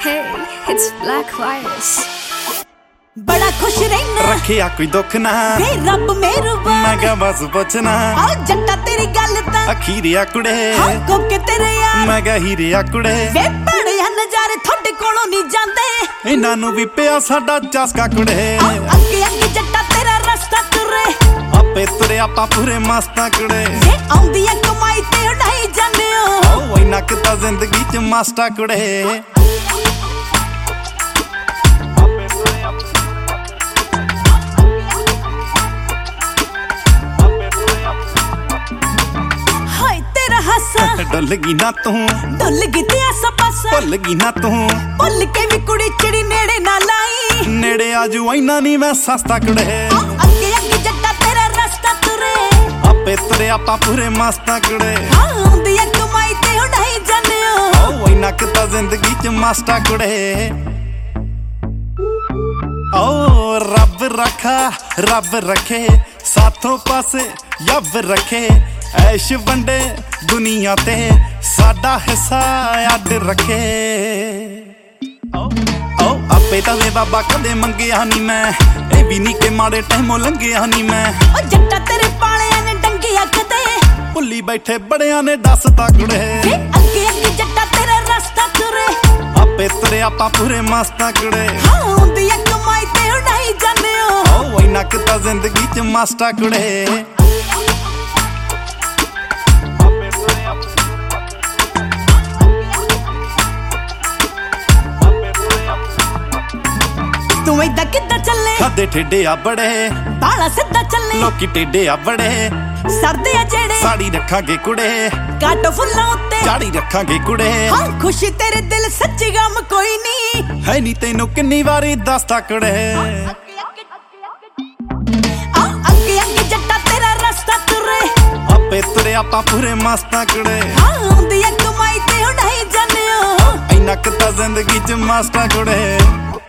Hey, it's Black Virus. बड़ा खुश रहना रखिया कोई दुख ना वे रब मेहरबान मैं क्या बस पुछना आ जट्टा तेरी गल ता अखीरिया कुड़े हाँ कोके तेरे यार मैं क्या हीरिया कुड़े वे बड़े नजारे थोड़े कोलों नहीं जाते इन्हां नूं भी पिया साडा चस्का कुड़े अगे अगे जट्टा तेरा रास्ता तुरे आपे तुरे आपा पूरे मस्ता कुड़े वे आउंदी है कमाई ते उड़ाई जाने ओ इन्ना किता जिंदगी च मास्टा कुड़े डुलगी ना तू डुलगी ते आसा पासा भुलगी ना तू भुल के भी कुड़ी चिड़ी नेड़े ना लाई नेड़े आजू इन्ना नहीं मैं सस्ता कुड़े अगे अगे जट्टा तेरा रास्ता तुरे आपे तुरे आपा पूरे मस्ता कुड़े आउंदी है कमाई ते उड़ाई जाने ओ इन्ना किता जिंदगी च मास्टा कुड़े ओ रब रखा रब रखे साथों पासे यब रखे ऐश वंडे दुनिया ते साडा हिस्सा अड रखे ओ आपे तवे बाबा कदे मंगिया नी मैं ए भी नी के माड़े टाइमों लंघिया नी मैं ओ जट्टा तेरे पालिया ने डंगिया कदे भुल्ली बैठे बड़िया ने दस ताकड़े अगे अगे जट्टा तेरा रास्ता तुरे आपे तुरे आपा पूरे मस्ता कुड़े आउंदी है कमाई ते उड़ाई जाने ओ इन्ना किता जिंदगी च मास्टा कुड़े तू इदा किदा चले खादे ठेडे आ बड़े बाला सीधा चले लोकी टेडे आ बड़े सरदे आ जेड़े साड़ी रखांगे कुड़े काटो फुल्लां उत्ते झाड़ी रखांगे कुड़े हाँ खुशी तेरे दिल सच्ची गम कोई नहीं है नी तेनू किन्नी वारी दसता कुड़े अगे अगे जट्टा तेरा रास्ता तुरे आपे तुरे आपा पूरे मस्ता कुड़े आउंदी है कमाई ते उड़ाई जाने इन्ना किता जिंदगी च मास्टा कुड़े